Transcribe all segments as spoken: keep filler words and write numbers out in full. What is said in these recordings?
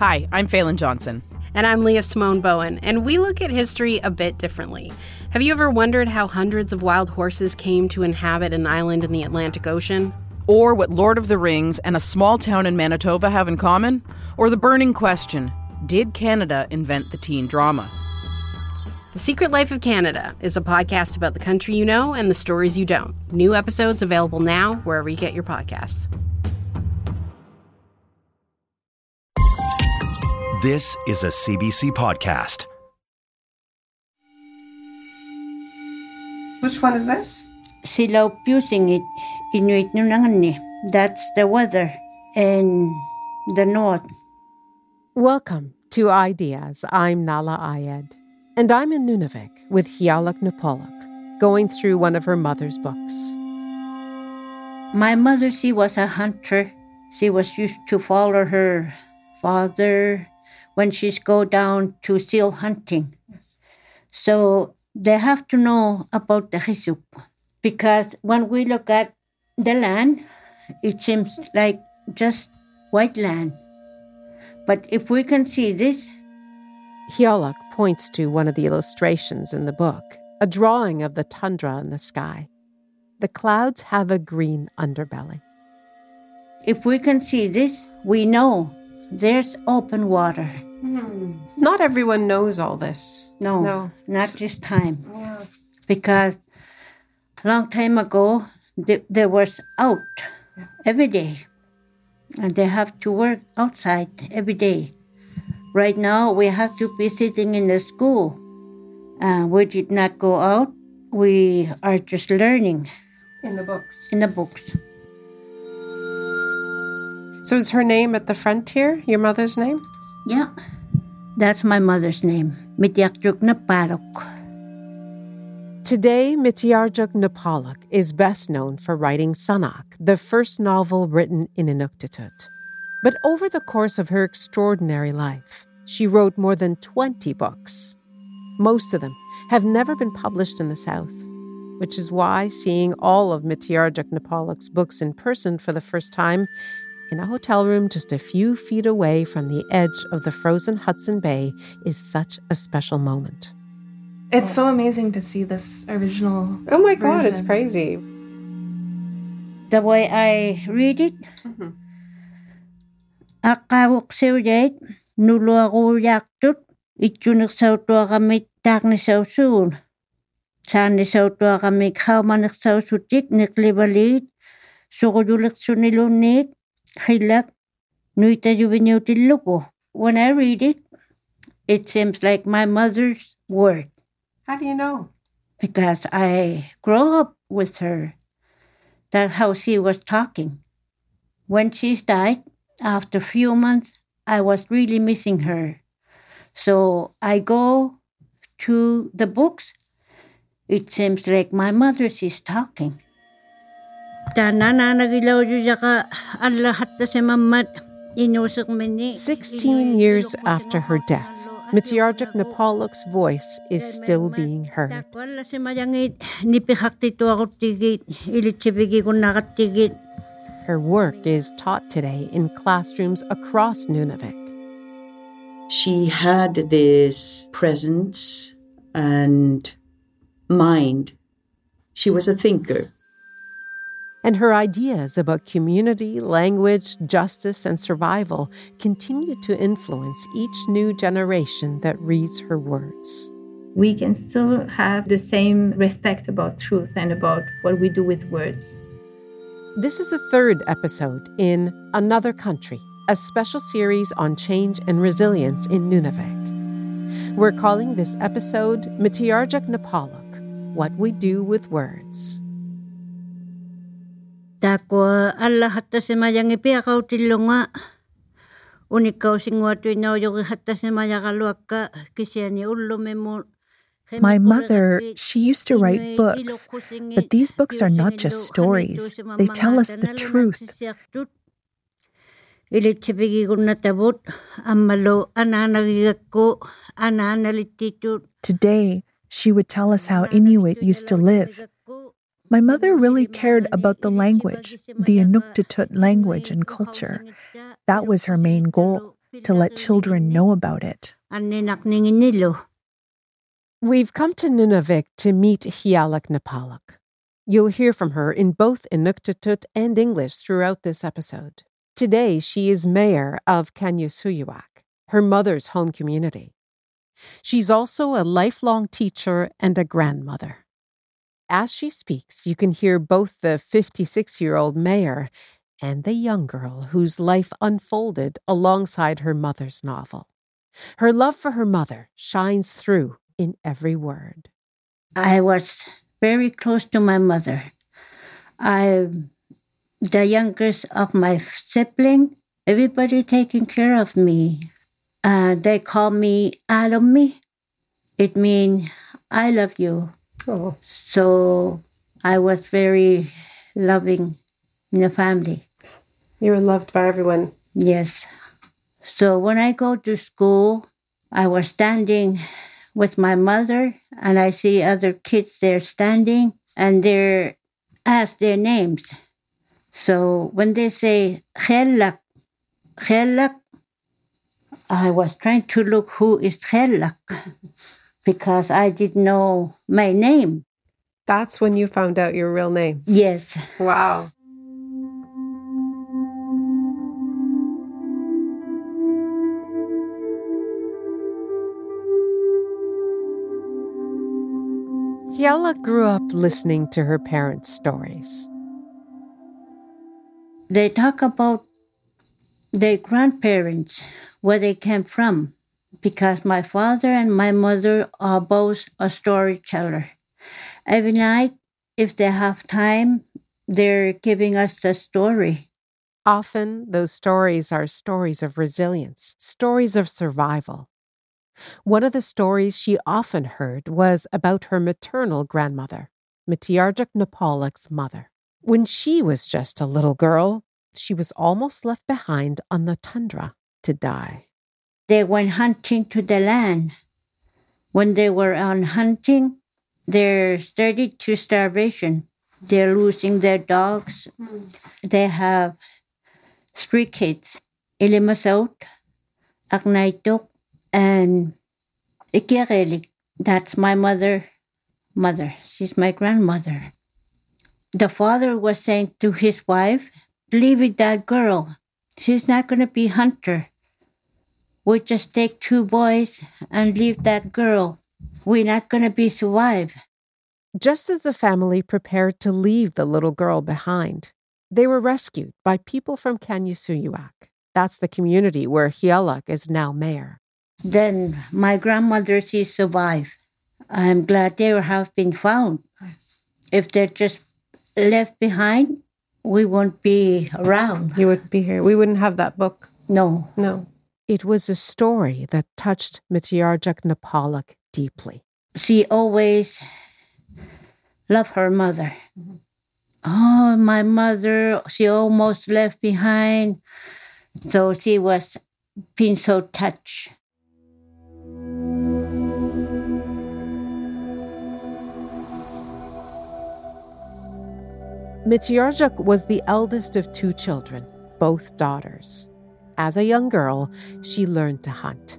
Hi, I'm Phelan Johnson. And I'm Leah Simone Bowen, and we look at history a bit differently. Have you ever wondered how hundreds of wild horses came to inhabit an island in the Atlantic Ocean? Or what Lord of the Rings and a small town in Manitoba have in common? Or the burning question, did Canada invent the teen drama? The Secret Life of Canada is a podcast about the country you know and the stories you don't. New episodes available now wherever you get your podcasts. This is a C B C podcast. Which one is this? Silaw Pusingit, Inuit Nunangani. That's the weather in the north. Welcome to Ideas. I'm Nala Ayed. And I'm in Nunavik with Hialak Napolok, going through one of her mother's books. My mother, she was a hunter. She was used to follow her father when she's go down to seal hunting. Yes. So they have to know about the Hisuk. Because when we look at the land, it seems like just white land. But if we can see this... Hialak points to one of the illustrations in the book, a drawing of the tundra in the sky. The clouds have a green underbelly. If we can see this, we know there's open water. Hmm. Not everyone knows all this. No, no. Not this time. Yeah. Because a long time ago, they, they was out yeah. every day. And they have to work outside every day. Right now, we have to be sitting in the school. Uh, we did not go out. We are just learning. In the books. In the books. So is her name at the front here, your mother's name? Yeah. That's my mother's name, Mitiarjuk Napolok. Today, Mitiarjuk Napolok is best known for writing Sanak, the first novel written in Inuktitut. But over the course of her extraordinary life, she wrote more than twenty books. Most of them have never been published in the South, which is why seeing all of Mitiarjuk Napolok's books in person for the first time in a hotel room just a few feet away from the edge of the frozen Hudson Bay is such a special moment. It's so amazing to see this original Oh my God, version. It's crazy. The way I read it, mm-hmm. Akawuk siwjait, nuluagu yaktut, itchunik sautua kamit takni sausun. Sani sautua kamik haumanik sausutik niklibalit, sugudulik sunilunik, hilak, nuita jubinutilluko. When I read it, it seems like my mother's word. How do you know? Because I grew up with her. That's how she was talking. When she died, after a few months, I was really missing her. So I go to the books. It seems like my mother is talking. Sixteen years after her death, Mitiarjuk Napolok's voice is still being heard. Her work is taught today in classrooms across Nunavik. She had this presence and mind. She was a thinker. And her ideas about community, language, justice, and survival continue to influence each new generation that reads her words. We can still have the same respect about truth and about what we do with words. This is the third episode in Another Country, a special series on change and resilience in Nunavik. We're calling this episode Mitiarjuk Napolok, What We Do with Words. Takwa alla hatta semayang ipiakaw tilunga. Unikaw singwa tuinaw yung hatta semayagaluaka kisiani ulumemo. My mother, she used to write books, but these books are not just stories. They tell us the truth. Today, she would tell us how Inuit used to live. My mother really cared about the language, the Inuktitut language and culture. That was her main goal, to let children know about it. We've come to Nunavik to meet Hiyalak Napalak. You'll hear from her in both Inuktitut and English throughout this episode. Today, she is mayor of Kanyaksuyuaq, her mother's home community. She's also a lifelong teacher and a grandmother. As she speaks, you can hear both the fifty-six-year-old mayor and the young girl whose life unfolded alongside her mother's novel. Her love for her mother shines through in every word. I was very close to my mother. I'm the youngest of my sibling. Everybody taking care of me. Uh, they call me Alomi. It means I love you. Oh. So I was very loving in the family. You were loved by everyone. Yes. So when I go to school, I was standing with my mother, and I see other kids there standing, and they're asked their names. So when they say Helak, Helak, I was trying to look who is Helak because I didn't know my name. That's when you found out your real name? Yes. Wow. Hiyalak grew up listening to her parents' stories. They talk about their grandparents, where they came from, because my father and my mother are both a storyteller. Every night, if they have time, they're giving us the story. Often, those stories are stories of resilience, stories of survival. One of the stories she often heard was about her maternal grandmother, Mitiarjuk Napalak's mother. When she was just a little girl, she was almost left behind on the tundra to die. They went hunting to the land. When they were on hunting, they're started to starvation. They're losing their dogs. Mm. They have three kids, Ilimasot, Agnaitok, and Ikirelik. That's my mother. Mother. She's my grandmother. The father was saying to his wife, leave it that girl. She's not going to be hunter. We just take two boys and leave that girl. We're not going to be survive. Just as the family prepared to leave the little girl behind, they were rescued by people from Kanyaksuyuaq. That's the community where Hiyalak is now mayor. Then my grandmother, she survived. I'm glad they have been found. Nice. If they're just left behind, we won't be around. You wouldn't be here. We wouldn't have that book. No. No. It was a story that touched Mitiarjuk Napalak deeply. She always loved her mother. Mm-hmm. Oh, my mother, she almost left behind. So she was being so touched. Mitiarjuk was the eldest of two children, both daughters. As a young girl, she learned to hunt.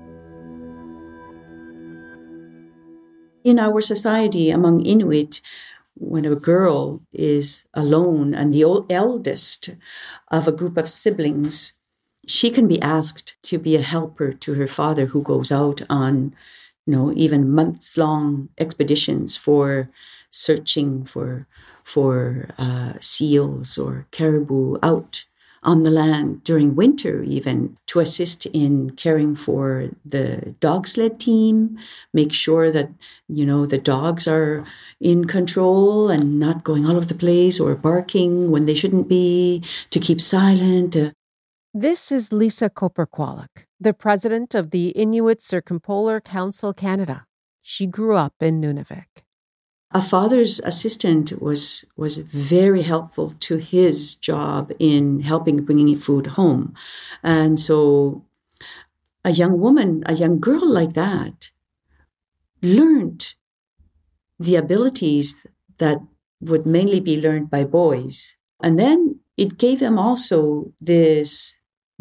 In our society, among Inuit, when a girl is alone and the old eldest of a group of siblings, she can be asked to be a helper to her father who goes out on, you know, even months-long expeditions for searching for for uh, seals or caribou out on the land during winter, even to assist in caring for the dog sled team, make sure that, you know, the dogs are in control and not going all over the place or barking when they shouldn't be, to keep silent. Uh. This is Lisa Koperqualak, the president of the Inuit Circumpolar Council Canada. She grew up in Nunavik. A father's assistant was was very helpful to his job in helping bringing food home. And so a young woman, a young girl like that, learned the abilities that would mainly be learned by boys. And then it gave them also this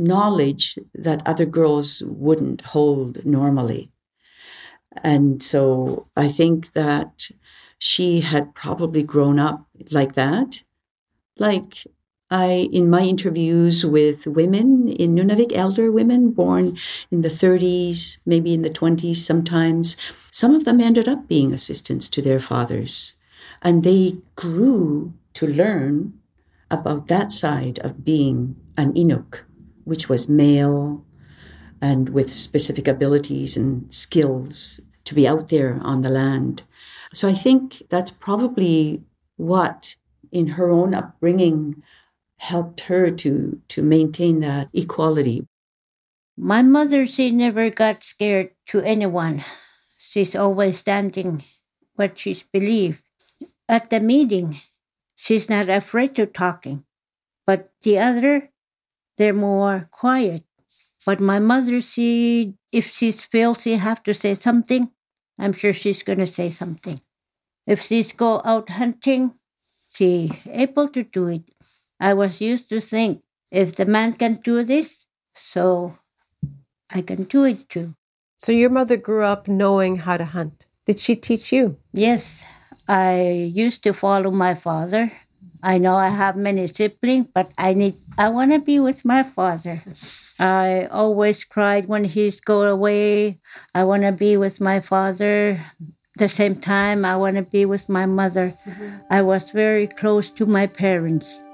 knowledge that other girls wouldn't hold normally. And so I think that she had probably grown up like that. Like I, in my interviews with women in Nunavik, elder women born in the thirties, maybe in the twenties sometimes, some of them ended up being assistants to their fathers. And they grew to learn about that side of being an Inuk, which was male and with specific abilities and skills to be out there on the land. So I think that's probably what, in her own upbringing, helped her to, to maintain that equality. My mother, she never got scared to anyone. She's always standing what she's believed. At the meeting, she's not afraid to talking. But the other, they're more quiet. But my mother, she, if she feels she have to say something, I'm sure she's going to say something. If she's go out hunting, she able to do it. I was used to think, if the man can do this, so I can do it too. So your mother grew up knowing how to hunt. Did she teach you? Yes, I used to follow my father. I know I have many siblings, but I need. I want to be with my father. I always cried when he's go away. I want to be with my father. The same time, I want to be with my mother. Mm-hmm. I was very close to my parents.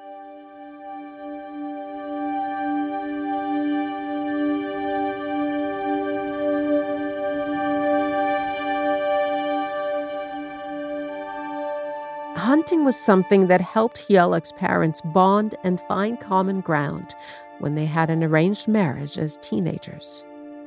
Hunting was something that helped Hiyalak's parents bond and find common ground when they had an arranged marriage as teenagers.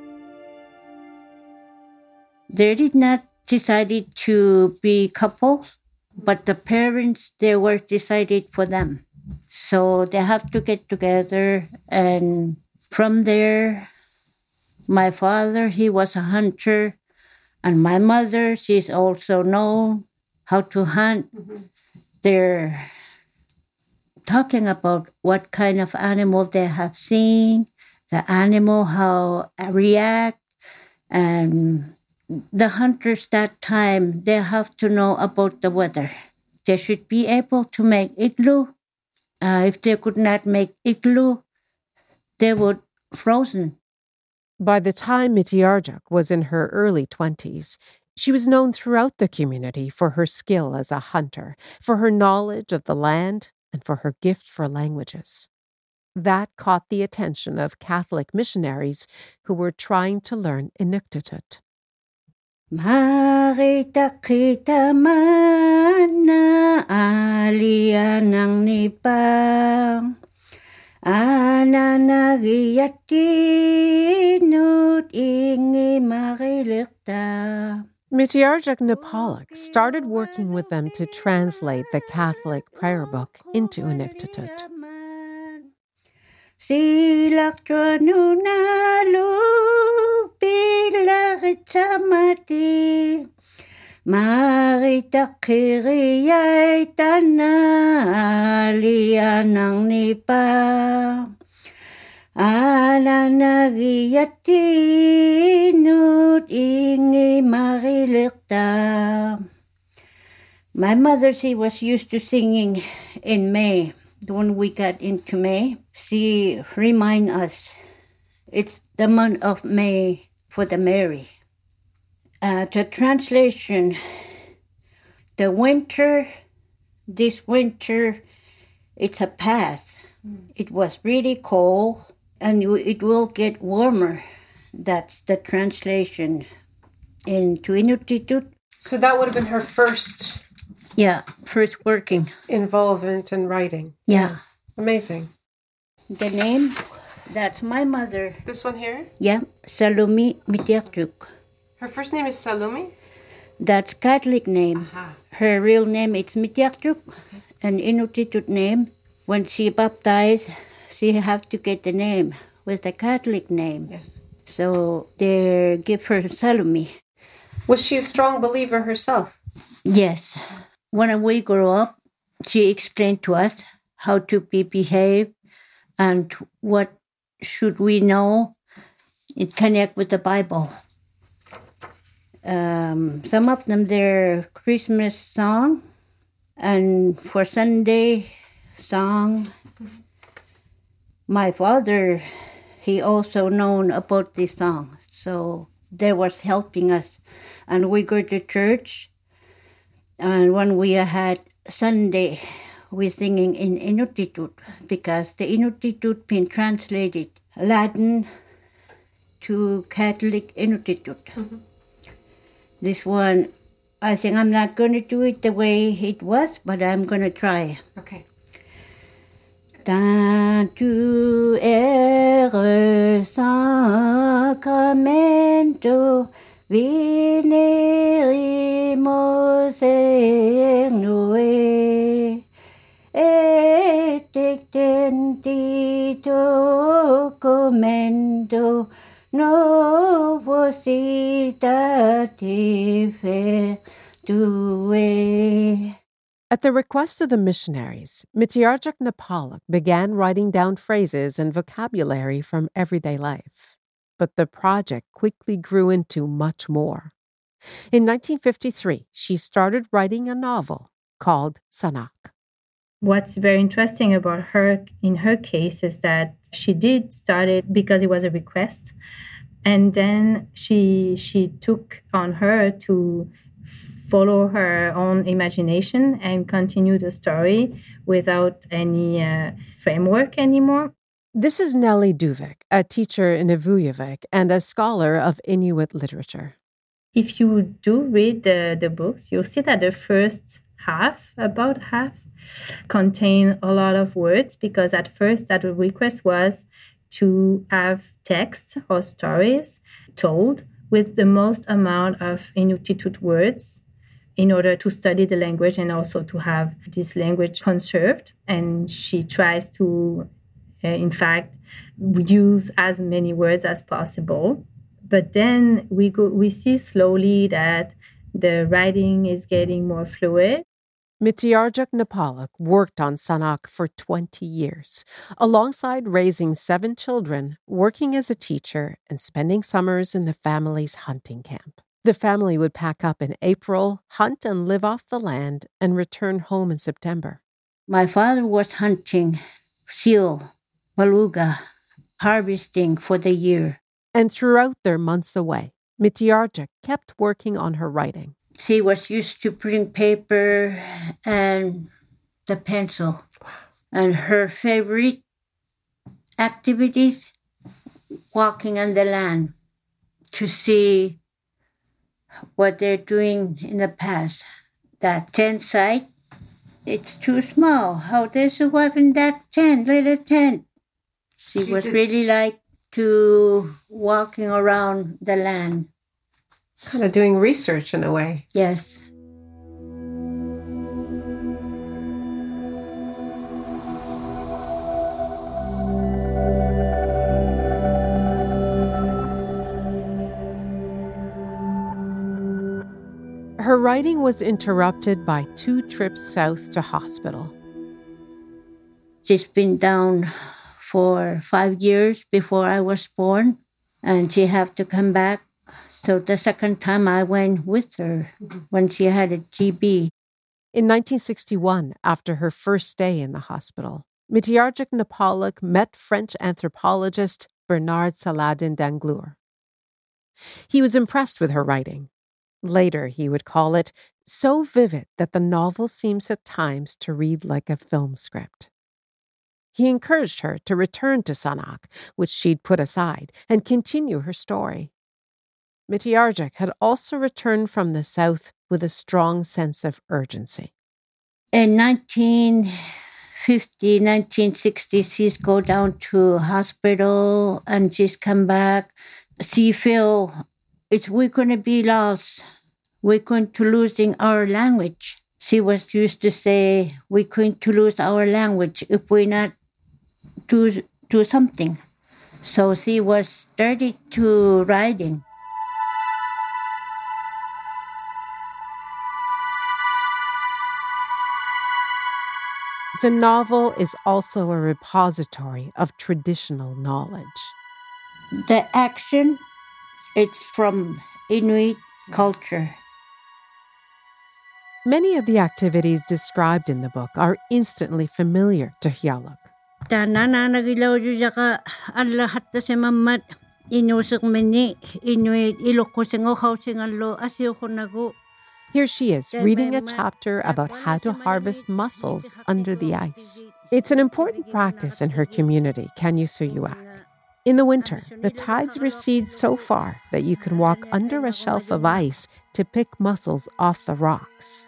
They did not decide to be couples, but the parents, they were decided for them. So they have to get together, and from there, my father, he was a hunter, and my mother, she's also known how to hunt. Mm-hmm. They're talking about what kind of animal they have seen, the animal, how it react, and the hunters that time, they have to know about the weather. They should be able to make igloo. Uh, if they could not make igloo, they would frozen. By the time Mitiarjuk was in her early twenties, she was known throughout the community for her skill as a hunter, for her knowledge of the land, and for her gift for languages. That caught the attention of Catholic missionaries who were trying to learn Inuktitut. Makita kita man na alian ng nipang ananagiyatinut ingi makilikta. Mitiarjuk Nepaluk started working with them to translate the Catholic prayer book into Inuktitut. Silak nunalu pilakitsamati maritakiriyay tanalian ng nipa ananagiyatinut ingi marilikta. My mother, she was used to singing in May. When we got into May, she remind us it's the month of May for the Mary. Uh, the translation, the winter, this winter, it's a past. Mm. It was really cold and it will get warmer. That's the translation into Inuktitut. So that would have been her first... Yeah, first working. Involvement in writing. Yeah. Amazing. The name, that's my mother. This one here? Yeah, Salumi Mitiarjuk. Her first name is Salumi? That's Catholic name. Aha. Her real name is Mitiarjuk. Okay. An Inuktitut name. When she baptized, she have to get the name with the Catholic name. Yes. So they give her Salumi. Was she a strong believer herself? Yes. When we grew up, she explained to us how to be behave and what should we know? It connect with the Bible. Um, some of them, they're Christmas song, and for Sunday song. My father, he also known about this song, so they was helping us. And we go to church, and when we had Sunday, we singing in Inuktitut, because the Inuktitut been translated Latin to Catholic Inuktitut. Mm-hmm. This one, I think I'm not going to do it the way it was, but I'm going to try. Okay. Tantu ere sacramento veneremos ernue et dictendi documento novositatis verdue. At the request of the missionaries, Mitiarjuk Napaluk began writing down phrases and vocabulary from everyday life. But the project quickly grew into much more. In nineteen fifty-three, she started writing a novel called Sanak. What's very interesting about her, in her case, is that she did start it because it was a request. And then she she took on her to follow her own imagination and continue the story without any uh, framework anymore. This is Nelly Duvik, a teacher in Evuyevik and a scholar of Inuit literature. If you do read the, the books, you'll see that the first half, about half, contain a lot of words, because at first that request was to have text or stories told with the most amount of Inuktitut words in order to study the language and also to have this language conserved. And she tries to, uh, in fact, use as many words as possible. But then we go, we see slowly that the writing is getting more fluid. Mitiarjuk Napaluk worked on Sanak for twenty years, alongside raising seven children, working as a teacher, and spending summers in the family's hunting camp. The family would pack up in April, hunt and live off the land, and return home in September. My father was hunting seal, beluga, harvesting for the year. And throughout their months away, Mitiarjuk kept working on her writing. She was used to bring paper and the pencil. And her favorite activities, walking on the land to see what they're doing in the past. That tent site, it's too small. How they survive in that tent, little tent? She, she was did. really like to walking around the land. Kind of doing research in a way. Yes. Her writing was interrupted by two trips south to hospital. She's been down for five years before I was born, and she had to come back. So the second time I went with her when she had a G B. In nineteen sixty-one, after her first stay in the hospital, Mitiarjuk Napaluk met French anthropologist Bernard Saladin Dangleur. He was impressed with her writing. Later, he would call it so vivid that the novel seems at times to read like a film script. He encouraged her to return to Sanak, which she'd put aside, and continue her story. Mitiarjuk had also returned from the south with a strong sense of urgency. In nineteen fifty, nineteen sixty, she's go down to hospital and she's come back. She feel it's we're going to be lost. We're going to losing our language. She was used to say, we're going to lose our language if we not do, do something. So she was started to writing. The novel is also a repository of traditional knowledge. The action, it's from Inuit culture. Many of the activities described in the book are instantly familiar to Hjalak. Here she is, reading a chapter about how to harvest mussels under the ice. It's an important practice in her community, Kanyusuyuak. In the winter, the tides recede so far that you can walk under a shelf of ice to pick mussels off the rocks.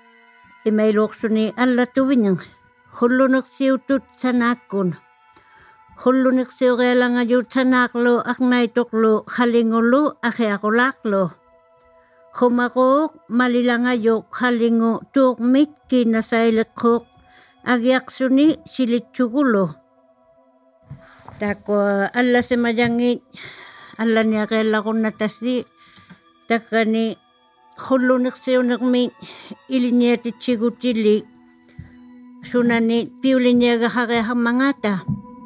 Hulunik siyo kaya lang ayut sa naklo ak naitoklo halingolo ake ako laklo. Humakok malilang ayok halingo tuk mitki na sailet kok agyak suni silit chugulo. Tako alla se majangit alla niya kaya ko natasi takani hulunik siyo nakmi ilinya ti chigutili sunani piulinya gahake hamangata.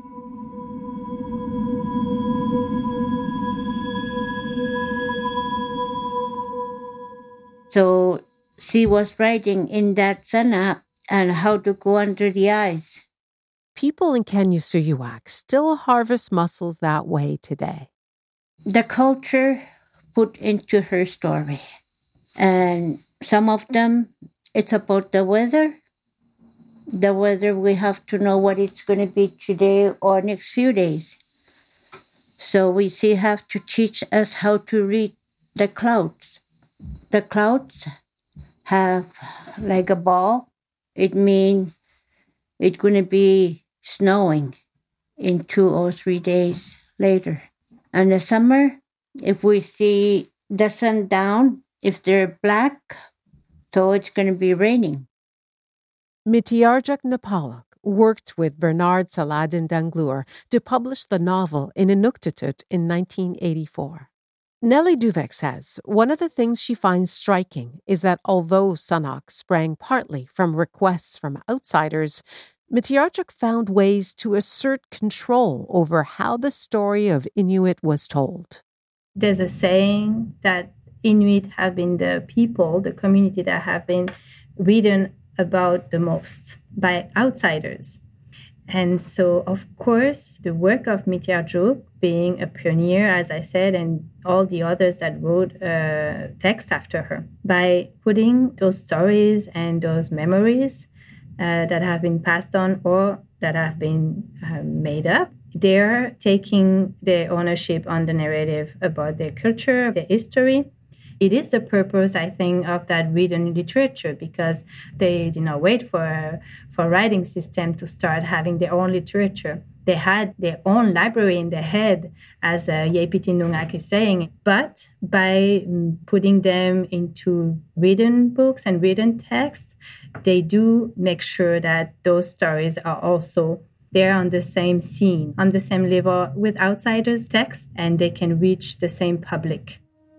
So she was writing in that sana and how to go under the ice. People in Kanyusuyuak still harvest mussels that way today. The culture put into her story. And some of them, it's about the weather. The weather, we have to know what it's going to be today or next few days. So we see have to teach us how to read the clouds. The clouds have like a ball. It means it's going to be snowing in two or three days later. And the summer, if we see the sun down, if they're black, so it's going to be raining. Mitiarjuk Napaluk worked with Bernard Saladin Danglur to publish the novel in Inuktitut in nineteen eighty-four. Nellie Duvek says one of the things she finds striking is that although Sanok sprang partly from requests from outsiders, Mitiarjuk found ways to assert control over how the story of Inuit was told. There's a saying that Inuit have been the people, the community that have been written about the most by outsiders. And so, of course, the work of Mitiarjuk, being a pioneer, as I said, and all the others that wrote uh, text after her, by putting those stories and those memories uh, that have been passed on or that have been uh, made up, they're taking their ownership on the narrative about their culture, their history. It is the purpose, I think, of that written literature, because they did not wait for for writing system to start having their own literature. They had their own library in their head, as uh, Yepiti Nungak is saying. But by putting them into written books and written texts, they do make sure that those stories are also there on the same scene, on the same level with outsiders' texts, and they can reach the same public.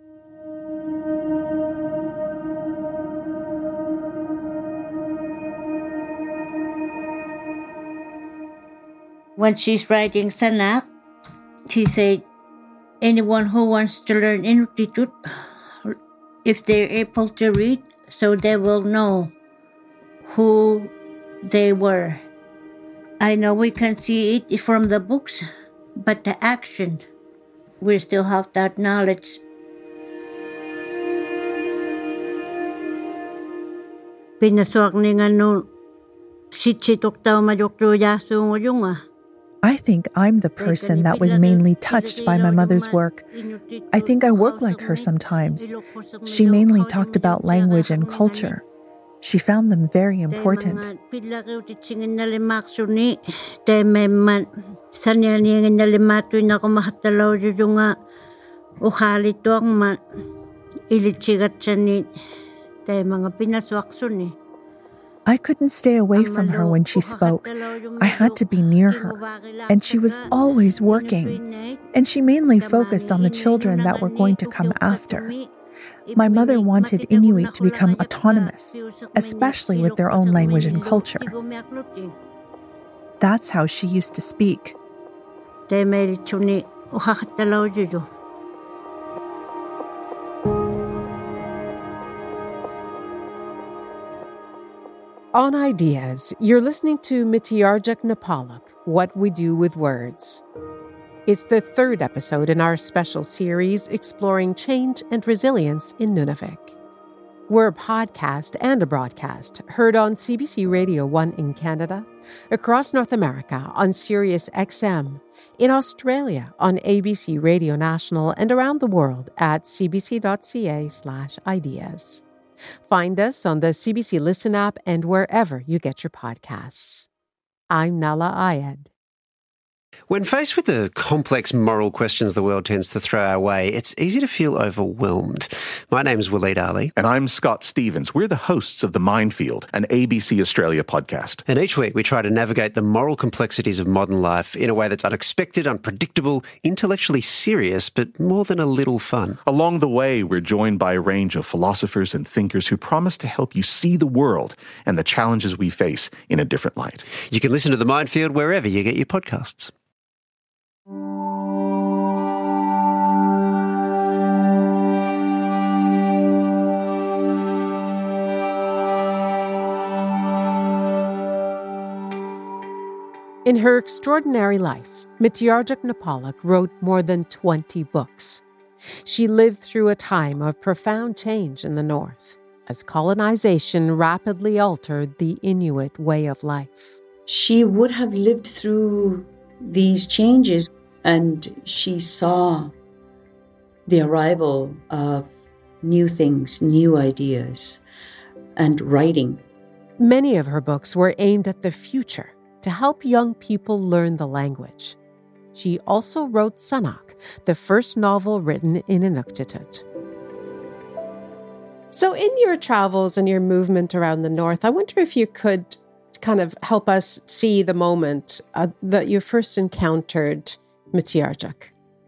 When she's writing Sanak, she said, anyone who wants to learn Inuktitut, if they're able to read, so they will know who they were. I know we can see it from the books, but the action, we still have that knowledge. Pinaswak ni nga no, sitsitok tao majokro yaso ngoyunga. I think I'm the person that was mainly touched by my mother's work. I think I work like her sometimes. She mainly talked about language and culture. She found them very important. I couldn't stay away from her when she spoke. I had to be near her. And she was always working. And she mainly focused on the children that were going to come after. My mother wanted Inuit to become autonomous, especially with their own language and culture. That's how she used to speak. On Ideas, you're listening to Mitiarjuk Napaluk, What We Do with Words. It's the third episode in our special series exploring change and resilience in Nunavik. We're a podcast and a broadcast heard on C B C Radio one in Canada, across North America on Sirius X M, in Australia on A B C Radio National, and around the world at cbc.ca slash ideas. Find us on the C B C Listen app and wherever you get your podcasts. I'm Nala Ayed. When faced with the complex moral questions the world tends to throw our way, it's easy to feel overwhelmed. My name's Waleed Ali. And I'm Scott Stevens. We're the hosts of The Minefield, an A B C Australia podcast. And each week we try to navigate the moral complexities of modern life in a way that's unexpected, unpredictable, intellectually serious, but more than a little fun. Along the way, we're joined by a range of philosophers and thinkers who promise to help you see the world and the challenges we face in a different light. You can listen to The Minefield wherever you get your podcasts. In her extraordinary life, Mitiarjuk Napaluk wrote more than twenty books. She lived through a time of profound change in the North, as colonization rapidly altered the Inuit way of life. She would have lived through these changes, and she saw the arrival of new things, new ideas, and writing. Many of her books were aimed at the future, to help young people learn the language. She also wrote Sanak, the first novel written in Inuktitut. So in your travels and your movement around the North, I wonder if you could kind of help us see the moment uh, that you first encountered Mitiarjuk.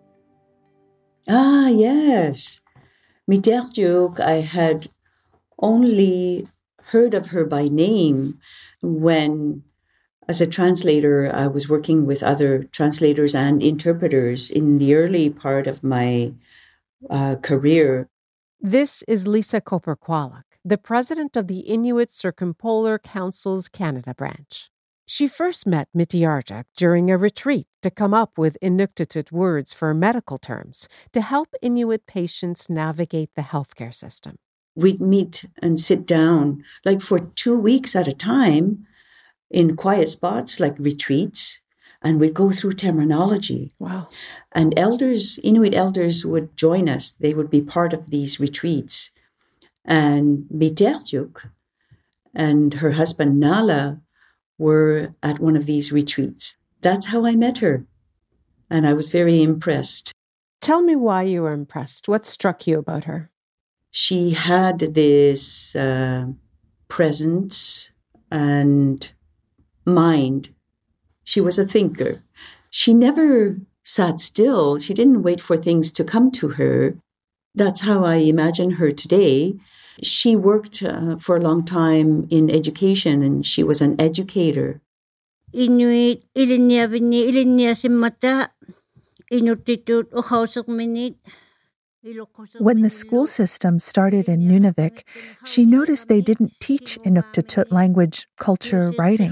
Ah, yes. Mitiarjuk, I had only heard of her by name when, as a translator, I was working with other translators and interpreters in the early part of my uh, career. This is Lisa Koper-Kwolok, the president of the Inuit Circumpolar Council's Canada branch. She first met Mitiarjuk during a retreat to come up with Inuktitut words for medical terms to help Inuit patients navigate the healthcare system. We'd meet and sit down like for two weeks at a time in quiet spots like retreats, and we'd go through terminology. Wow. And elders, Inuit elders would join us. They would be part of these retreats. And Mitiarjuk and her husband Nala were at one of these retreats. That's how I met her. And I was very impressed. Tell me why you were impressed. What struck you about her? She had this uh, presence and mind. She was a thinker. She never sat still. She didn't wait for things to come to her. That's how I imagine her today. She worked uh, for a long time in education, and she was an educator. Inuit ilinyavini ilinyasimata inutitut uhausukminit. When the school system started in Nunavik, she noticed they didn't teach Inuktitut language, culture, writing.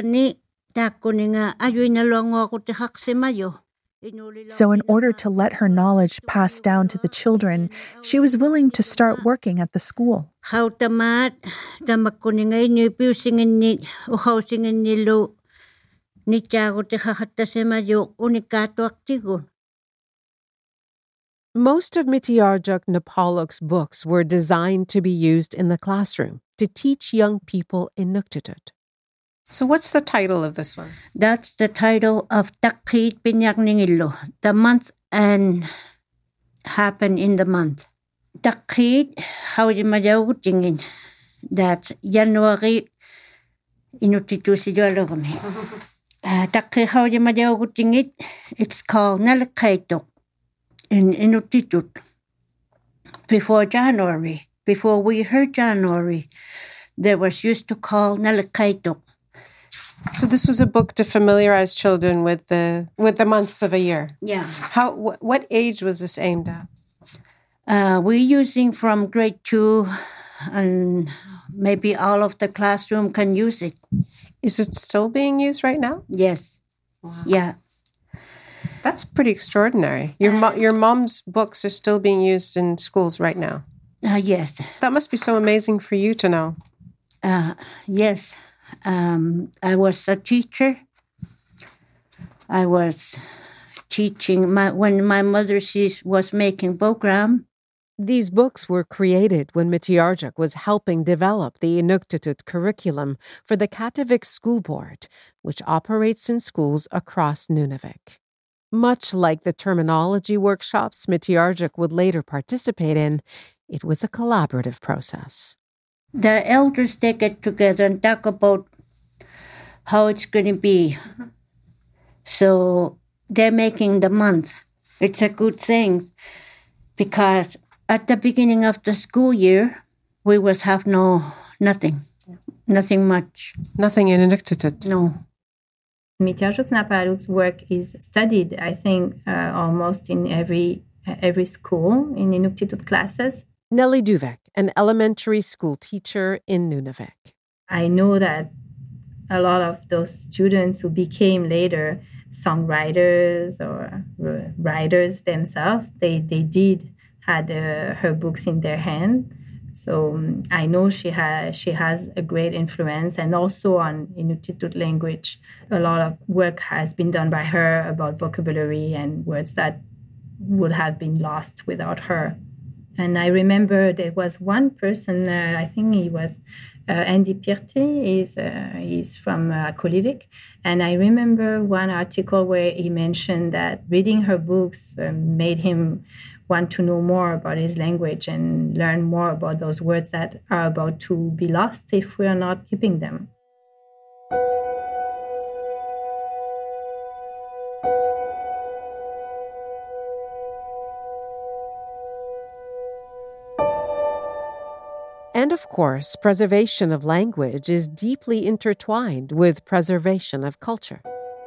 So in order to let her knowledge pass down to the children, she was willing to start working at the school. Most of Mitiarjuk Napaluk's books were designed to be used in the classroom to teach young people Inuktitut. So what's the title of this one? That's the title of Takit Pinyakningilo, the month and happen in the month. Takit, how you majawutingin. That's January inutitusidwalogami. Takit, how you majawutingit. It's called Nalakaitok in Inuktitut. Before January, before we heard January, there was used to call Nalakaitok. So this was a book to familiarize children with the with the months of a year. Yeah. How? Wh- what age was this aimed at? Uh, we're using from grade two, and maybe all of the classroom can use it. Is it still being used right now? Yes. Wow. Yeah. That's pretty extraordinary. Your mo- your mom's books are still being used in schools right now. Uh, yes. That must be so amazing for you to know. Uh, yes. Um, I was a teacher. I was teaching my when my mother she was making program. These books were created when Mitiarjuk was helping develop the Inuktitut curriculum for the Kativik School Board, which operates in schools across Nunavik. Much like the terminology workshops Mitiarjuk would later participate in, it was a collaborative process. The elders, they get together and talk about how it's going to be. Mm-hmm. So they're making the month. It's a good thing because at the beginning of the school year, we was have no, nothing, yeah. nothing much. Nothing in Inuktitut? No. Mitiarjuk Napaluk's work is studied, I think, uh, almost in every every school in Inuktitut classes. Nelly Duvek, an elementary school teacher in Nunavik. I know that a lot of those students who became later songwriters or writers themselves, they, they did had uh, her books in their hand. So um, I know she has she has a great influence, and also on Inuktitut language, a lot of work has been done by her about vocabulary and words that would have been lost without her. And I remember there was one person, uh, I think he was uh, Andy Pirti, he's, uh, he's from uh, Kolivik. And I remember one article where he mentioned that reading her books uh, made him want to know more about his language and learn more about those words that are about to be lost if we are not keeping them. And of course, preservation of language is deeply intertwined with preservation of culture.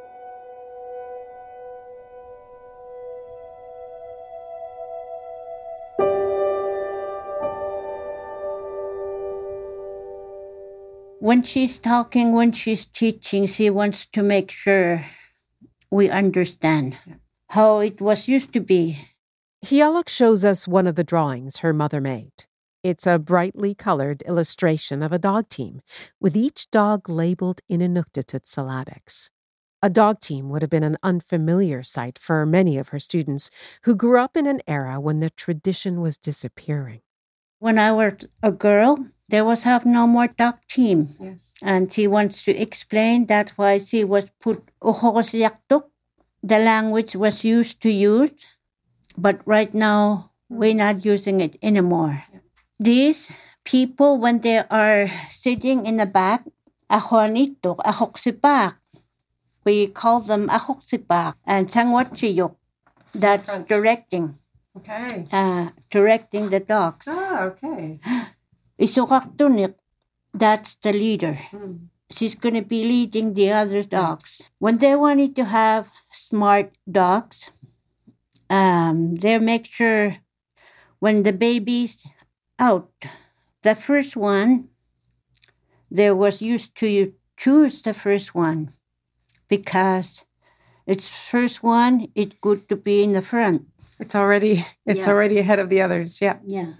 When she's talking, when she's teaching, she wants to make sure we understand how it was used to be. Hialuk shows us one of the drawings her mother made. It's a brightly colored illustration of a dog team, with each dog labeled in Inuktitut syllabics. A dog team would have been an unfamiliar sight for many of her students who grew up in an era when the tradition was disappearing. When I was a girl, there was have no more dog team. Yes. And she wants to explain that's why she was put Uhosyaktuk. The language was used to use, but right now we're not using it anymore. Yeah. These people, when they are sitting in the back, ahonitok, ahoksipak. We call them ahoksipak and sangwachiyok. That's French. Directing. Okay. Uh, directing the dogs. Ah, okay. Isokaktunik, that's the leader. Mm. She's going to be leading the other dogs. When they wanted to have smart dogs, um, they make sure when the baby's out, the first one, they was used to choose the first one because it's first one, it's good to be in the front. It's already it's yeah. already ahead of the others, yeah. Yeah.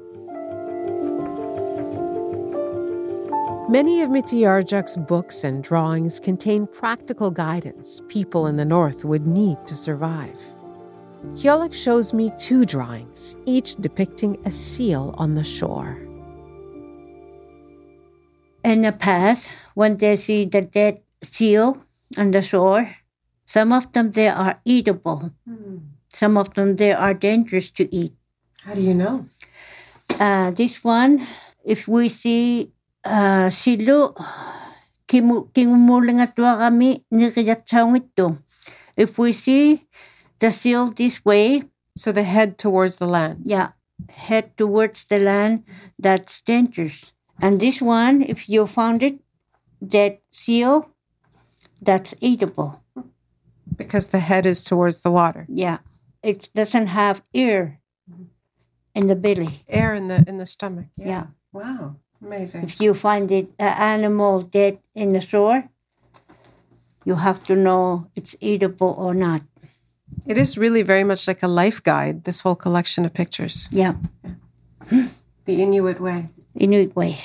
Many of Mitiarjak's books and drawings contain practical guidance people in the north would need to survive. Hialuk shows me two drawings, each depicting a seal on the shore. In the past, when they see the dead seal on the shore, some of them they are eatable. Hmm. Some of them they are dangerous to eat. How do you know? Uh, this one, if we see uh, silo, kimumulingatua kami niriyatsaungito. If we see the seal this way. So the head towards the land. Yeah, head towards the land, that's dangerous. And this one, if you found it, that seal, that's eatable. Because the head is towards the water. Yeah. It doesn't have air in the belly. Air in the in the stomach. Yeah. Yeah. Wow. Amazing. If you find it an animal dead in the shore, you have to know it's eatable or not. It is really very much like a life guide, this whole collection of pictures. Yeah. The Inuit way. Inuit way.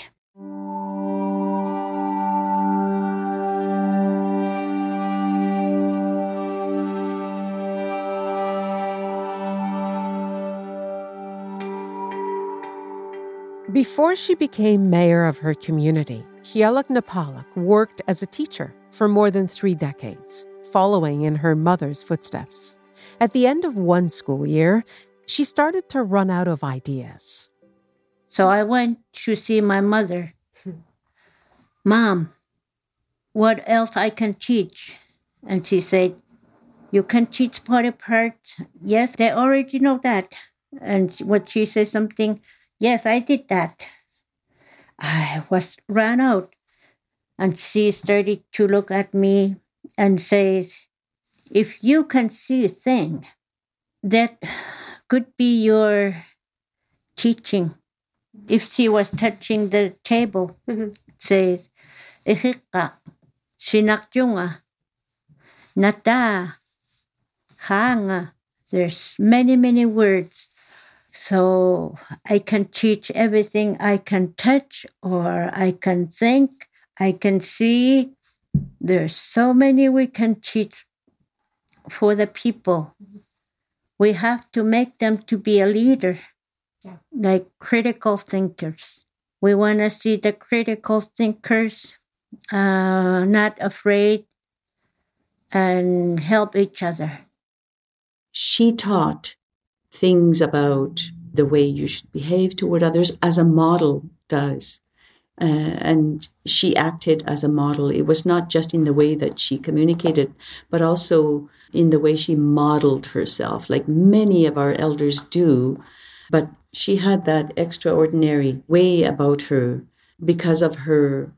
Before she became mayor of her community, Qialuk Napaluk worked as a teacher for more than three decades, following in her mother's footsteps. At the end of one school year, she started to run out of ideas. So I went to see my mother. Mom, what else I can teach? And she said, you can teach body parts. Yes, they already know that. And what she said something, yes, I did that. I was ran out. And she started to look at me and says, if you can see a thing, that could be your teaching. If she was touching the table, mm-hmm. says, Ihika, Sinakyunga, Nata, Hanga. There's many, many words. So I can teach everything I can touch or I can think, I can see. There's so many we can teach for the people. We have to make them to be a leader, yeah. Like critical thinkers. We want to see the critical thinkers uh, not afraid and help each other. She taught things about the way you should behave toward others as a model does. Uh, and she acted as a model. It was not just in the way that she communicated, but also in the way she modeled herself, like many of our elders do. But she had that extraordinary way about her because of her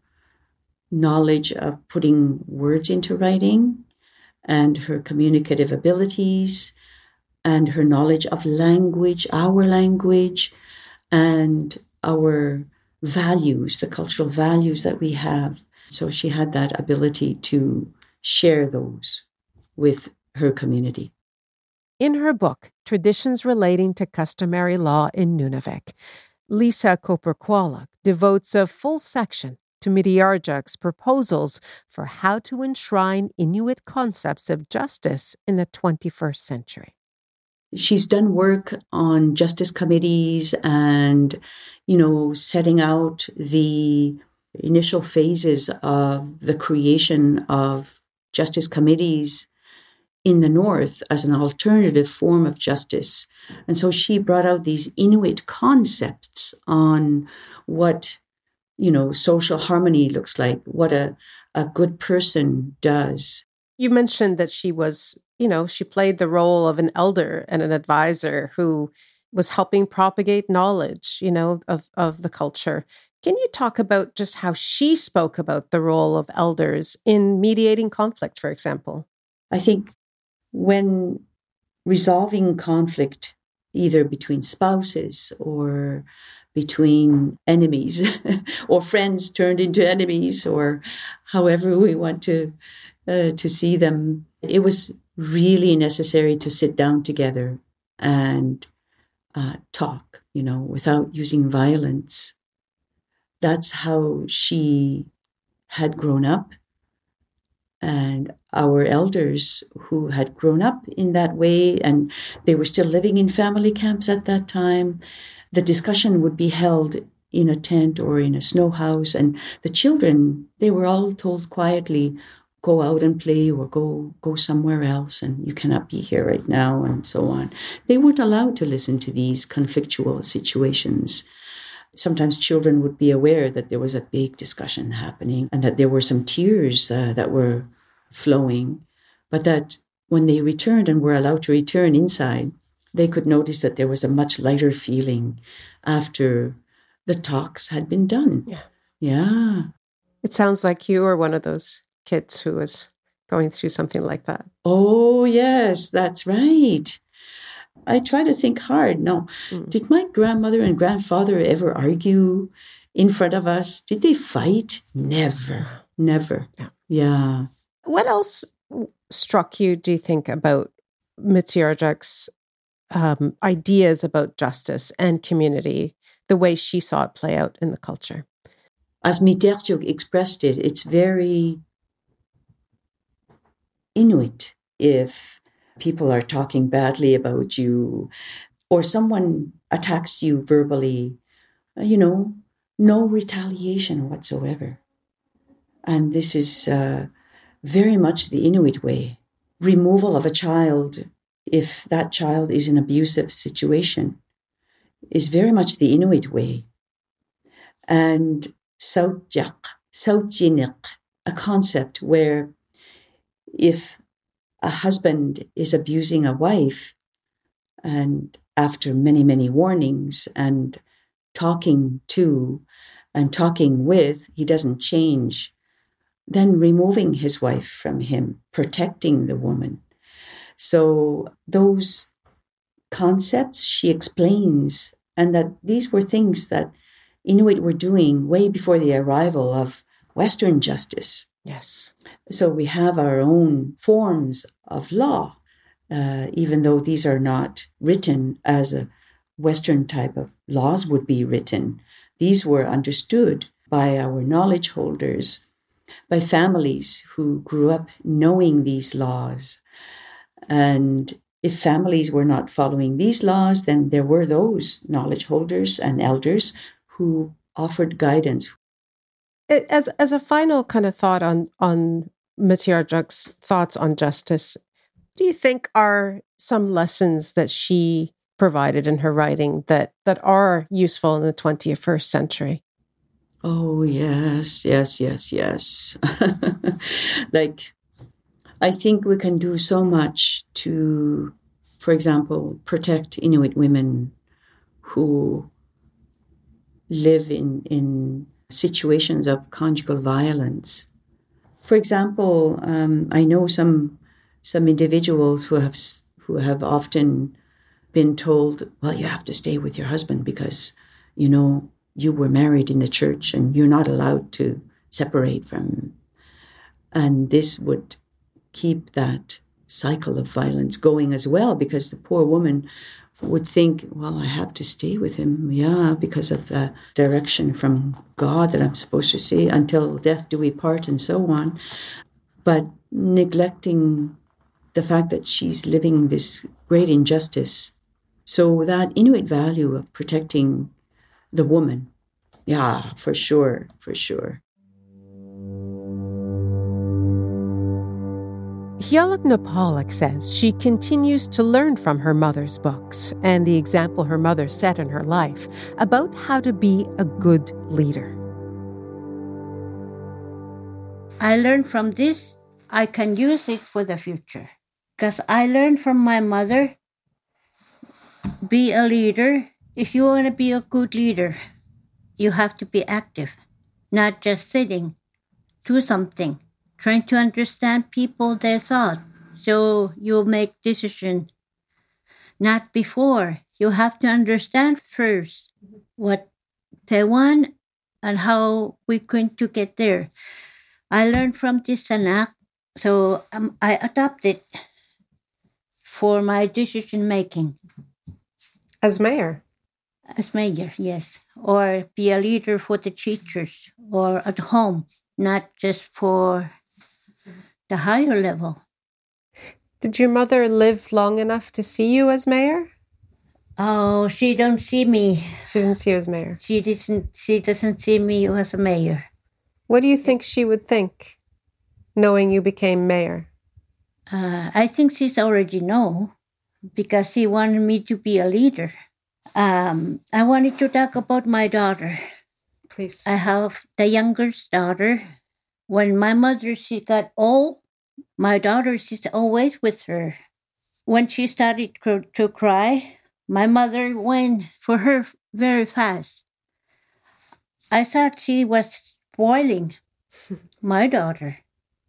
knowledge of putting words into writing and her communicative abilities and her knowledge of language, our language, and our values, the cultural values that we have. So she had that ability to share those with her community. In her book, Traditions Relating to Customary Law in Nunavik, Lisa Koper-Qialuk devotes a full section to Midiarjak's proposals for how to enshrine Inuit concepts of justice in the twenty-first century. She's done work on justice committees and, you know, setting out the initial phases of the creation of justice committees in the North as an alternative form of justice. And so she brought out these Inuit concepts on what, you know, social harmony looks like, what a, a good person does. You mentioned that she was, you know, she played the role of an elder and an advisor who was helping propagate knowledge, you know, of, of the culture. Can you talk about just how she spoke about the role of elders in mediating conflict, for example? I think when resolving conflict, either between spouses or between enemies or friends turned into enemies or however we want to uh, to see them, it was really necessary to sit down together and uh, talk, you know, without using violence. That's how she had grown up. And our elders who had grown up in that way, and they were still living in family camps at that time, the discussion would be held in a tent or in a snow house. And the children, they were all told quietly, go out and play or go go somewhere else, and you cannot be here right now, and so on. They weren't allowed to listen to these conflictual situations. Sometimes children would be aware that there was a big discussion happening and that there were some tears uh, that were flowing, but that when they returned and were allowed to return inside, they could notice that there was a much lighter feeling after the talks had been done. Yeah. Yeah. It sounds like you were one of those kids who was going through something like that. Oh, yes, that's right. I try to think hard. No, mm. Did my grandmother and grandfather ever argue in front of us? Did they fight? Never, never. Yeah. yeah. What else struck you, do you think, about Matiarjak's um, ideas about justice and community, the way she saw it play out in the culture? As Matiarjak expressed it, it's very Inuit. If people are talking badly about you or someone attacks you verbally, you know, no retaliation whatsoever. And this is uh, very much the Inuit way. Removal of a child, if that child is in an abusive situation, is very much the Inuit way. And Sautjak, Sautjinik, a concept where if a husband is abusing a wife, and after many, many warnings and talking to and talking with, he doesn't change, then removing his wife from him, protecting the woman. So those concepts she explains, and that these were things that Inuit were doing way before the arrival of Western justice. Yes. So we have our own forms of law, uh, even though these are not written as a Western type of laws would be written. These were understood by our knowledge holders, by families who grew up knowing these laws. And if families were not following these laws, then there were those knowledge holders and elders who offered guidance. As as a final kind of thought on, on Matiarjak's thoughts on justice, do you think are some lessons that she provided in her writing that, that are useful in the twenty-first century? Oh, yes, yes, yes, yes. Like, I think we can do so much to, for example, protect Inuit women who live in, in situations of conjugal violence. For example, um, I know some some individuals who have who have often been told, well, you have to stay with your husband because, you know, you were married in the church and you're not allowed to separate from him. And this would keep that cycle of violence going as well, because the poor woman would think, well, I have to stay with him, yeah, because of the direction from God that I'm supposed to stay until death do we part and so on. But neglecting the fact that she's living this great injustice. So that Inuit value of protecting the woman, yeah, for sure, for sure. Hjalak Pollock says she continues to learn from her mother's books and the example her mother set in her life about how to be a good leader. I learned from this, I can use it for the future. Because I learned from my mother, be a leader. If you want to be a good leader, you have to be active, not just sitting. Do something. Trying to understand people, their thought, so you'll make decision. Not before. You have to understand first what they want and how we're going to get there. I learned from this Sanak, so um, I adopted for my decision making. As mayor? As mayor, yes. Or be a leader for the teachers or at home, not just for the higher level. Did your mother live long enough to see you as mayor? Oh, she don't see me. She didn't see you as mayor. She doesn't. She doesn't see me as a mayor. What do you think she would think, knowing you became mayor? Uh, I think she's already know, because she wanted me to be a leader. Um, I wanted to talk about my daughter. Please. I have the youngest daughter. When my mother, she got old, my daughter, she's always with her. When she started to cry, my mother went for her very fast. I thought she was spoiling my daughter.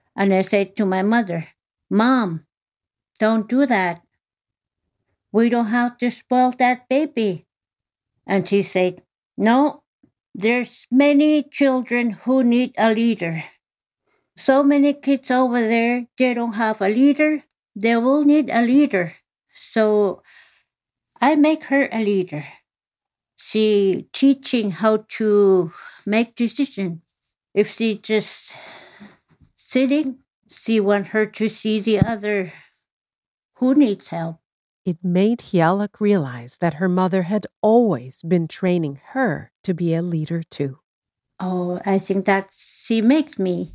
And I said to my mother, Mom, don't do that. We don't have to spoil that baby. And she said, no, there's many children who need a leader. So many kids over there, they don't have a leader. They will need a leader. So I make her a leader. She teaching how to make decisions. If she just sitting, she want her to see the other who needs help. It made Hiyalik realize that her mother had always been training her to be a leader too. Oh, I think that she makes me.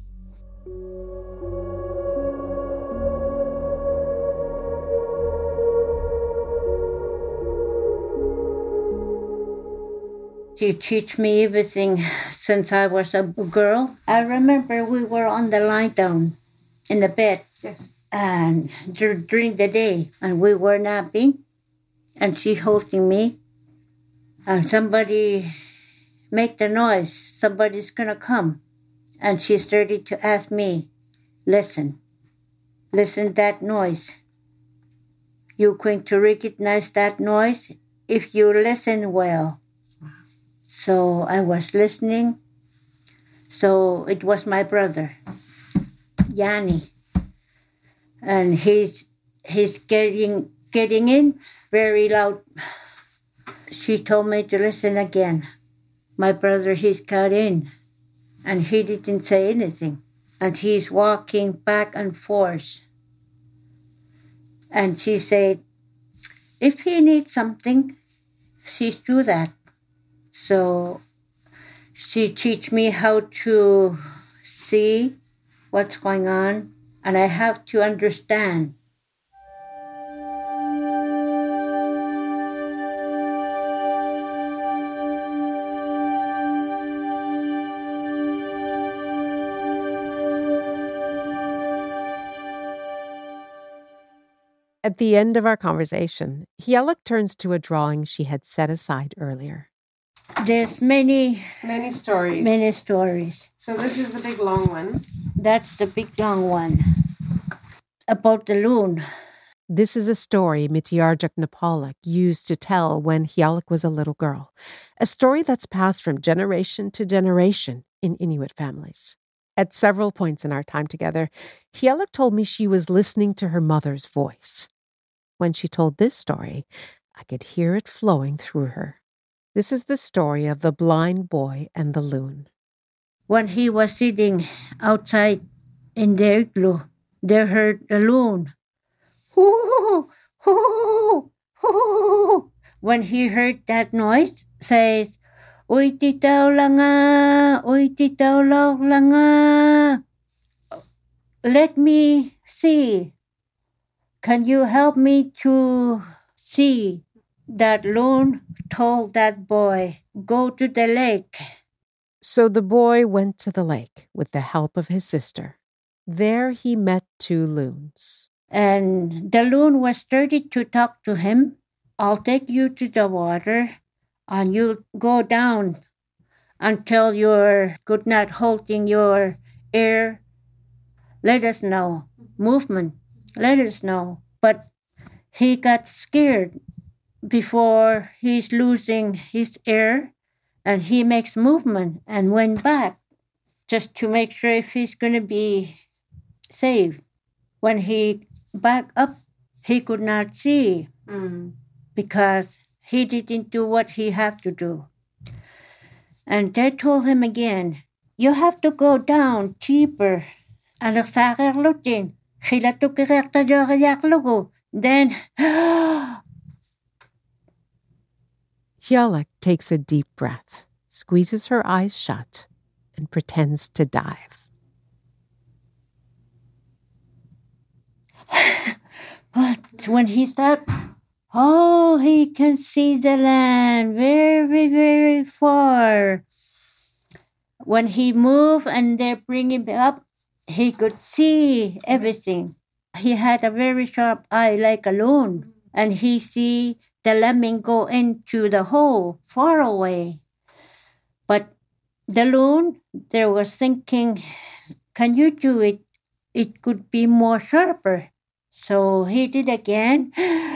She teach me everything since I was a girl. I remember we were on the lie down in the bed. Yes. And during the day, and we were napping, and she holding me, and somebody make the noise, somebody's gonna come. And she started to ask me, listen, listen that noise. You're going to recognize that noise if you listen well. So I was listening. So it was my brother, Yanni. And he's he's getting getting in very loud. She told me to listen again. My brother, he's got in, and he didn't say anything. And he's walking back and forth. And she said, if he needs something, she's do that. So she teach me how to see what's going on. And I have to understand. At the end of our conversation, Hiyalik turns to a drawing she had set aside earlier. There's many... Many stories. Many stories. So this is the big long one. That's the big long one. About the loon. This is a story Mitiarjuk Nepaluk used to tell when Hiyalik was a little girl. A story that's passed from generation to generation in Inuit families. At several points in our time together, Hiyalik told me she was listening to her mother's voice. When she told this story, I could hear it flowing through her. This is the story of the blind boy and the loon. When he was sitting outside in the igloo, they heard a loon. Hoo, hoo, hoo. When he heard that noise, says, Uy titaw langa, uy titaw log langa. Let me see. Can you help me to see? That loon told that boy, go to the lake. So the boy went to the lake with the help of his sister. There he met two loons. And the loon was started to talk to him. I'll take you to the water, and you'll go down until you're good not holding your air. Let us know. Movement. Let us know. But he got scared before he's losing his air, and he makes movement and went back just to make sure if he's going to be saved. When he back up, he could not see mm. because he didn't do what he had to do. And they told him again, you have to go down deeper. And then Hiyalik takes a deep breath, squeezes her eyes shut, and pretends to dive. But when he stopped, oh, he can see the land very, very far. When he moved and they bring him up, he could see everything. He had a very sharp eye like a loon, and he see the lemming go into the hole far away. But the loon, they was thinking, can you do it? it could be more sharper. So he did again.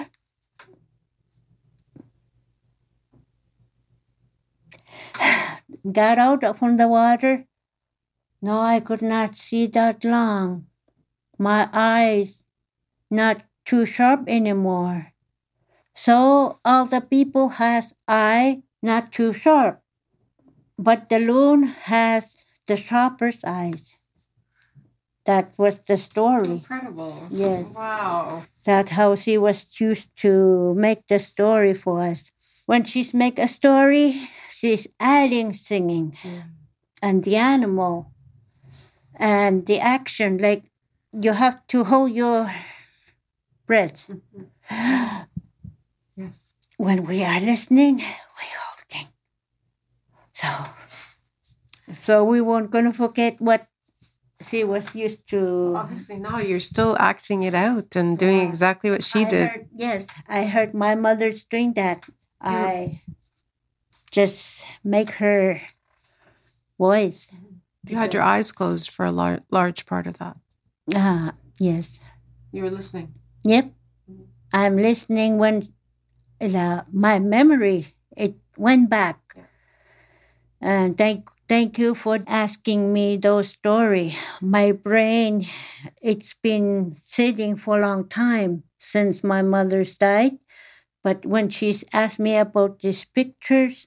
Got out from the water. No, I could not see that long. My eyes not too sharp anymore. So all the people has eye not too sharp. But the loon has the sharpest eyes. That was the story. Incredible. Yes. Wow. That's how she was used to make the story for us. When she's make a story, she's adding singing mm. and the animal and the action. Like you have to hold your breath. Mm-hmm. Yes. When we are listening, we holding. So, so we weren't going to forget what she was used to. Obviously, no, you're still acting it out and doing yeah. exactly what she I did. Heard, yes, I heard my mother's doing that. Yeah. I just make her voice. You had your eyes closed for a lar- large part of that. Ah, uh, yes. You were listening. Yep. I'm listening when uh, my memory, it went back. Yeah. And thank Thank you for asking me those stories. My brain, it's been sitting for a long time since my mother's died. But when she's asked me about these pictures,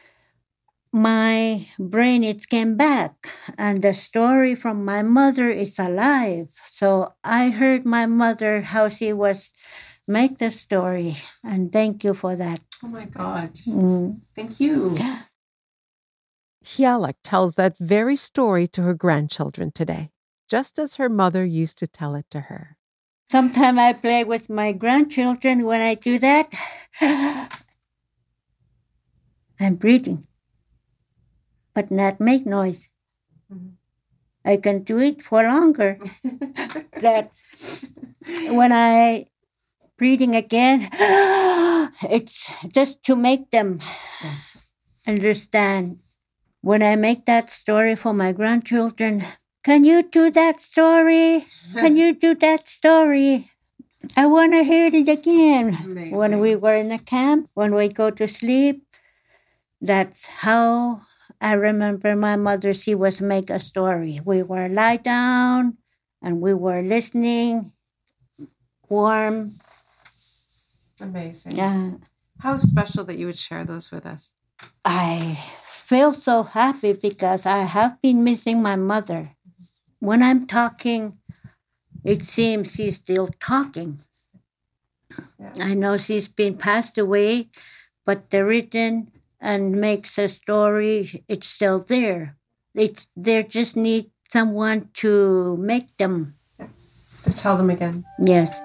my brain, it came back. And the story from my mother is alive. So I heard my mother, how she was make the story. And thank you for that. Oh, my God. Mm. Thank you. Hjalak tells that very story to her grandchildren today, just as her mother used to tell it to her. Sometimes I play with my grandchildren. When I do that, I'm breathing, but not make noise. Mm-hmm. I can do it for longer. That when I breathing again, it's just to make them understand. When I make that story for my grandchildren, can you do that story? Can you do that story? I want to hear it again. Amazing. When we were in the camp, when we go to sleep, that's how I remember my mother, she was make a story. We were lie down and we were listening, warm. Amazing. Yeah. How special that you would share those with us. I feel so happy because I have been missing my mother. When I'm talking, it seems she's still talking. Yeah. I know she's been passed away, but the written and makes a story, it's still there. It's they just need someone to make them. Yeah. To tell them again. Yes.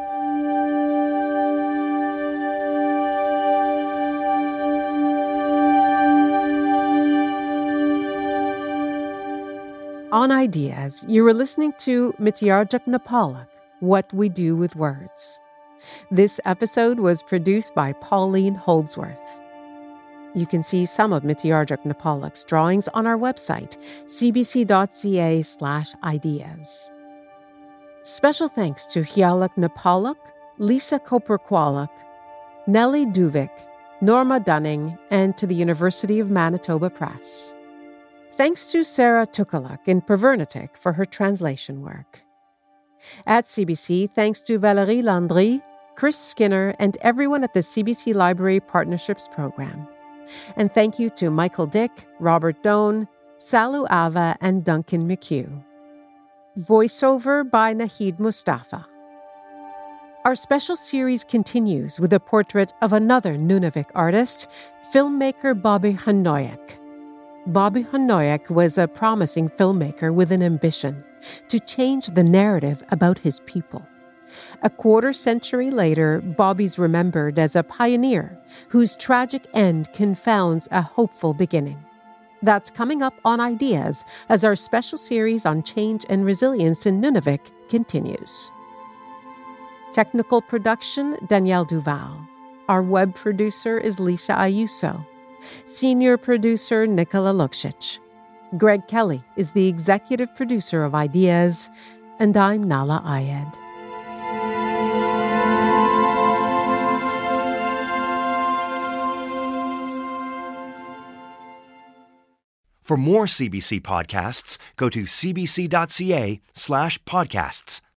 On Ideas, you were listening to Mitiarjuk Napalak, What We Do with Words. This episode was produced by Pauline Holdsworth. You can see some of Mitiarjuk Napalak's drawings on our website, cbc.ca slash ideas. Special thanks to Hjalak Napalak, Lisa Koperkwalak, Nellie Duvik, Norma Dunning, and to the University of Manitoba Press. Thanks to Sarah Tukalak in Pervernitic for her translation work. At C B C, thanks to Valérie Landry, Chris Skinner, and everyone at the C B C Library Partnerships Program. And thank you to Michael Dick, Robert Doan, Salu Ava, and Duncan McHugh. Voiceover by Nahid Mustafa. Our special series continues with a portrait of another Nunavik artist, filmmaker Bobby Hanoyak. Bobby Hanoyak was a promising filmmaker with an ambition to change the narrative about his people. A quarter century later, Bobby's remembered as a pioneer whose tragic end confounds a hopeful beginning. That's coming up on Ideas as our special series on change and resilience in Nunavik continues. Technical production, Danielle Duval. Our web producer is Lisa Ayuso. Senior producer, Nicola Luksic. Greg Kelly is the executive producer of Ideas. And I'm Nahlah Ayed. For more C B C podcasts, go to cbc.ca slash podcasts.